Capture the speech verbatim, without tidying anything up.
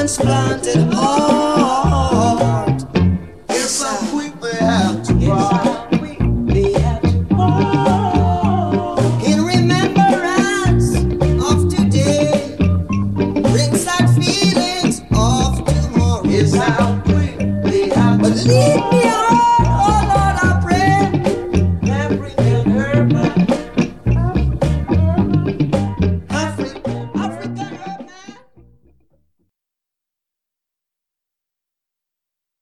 transplanted heart. It's how quick they have to cry. In remembrance of today, brings out feelings of tomorrow. It's how quick they have to cry.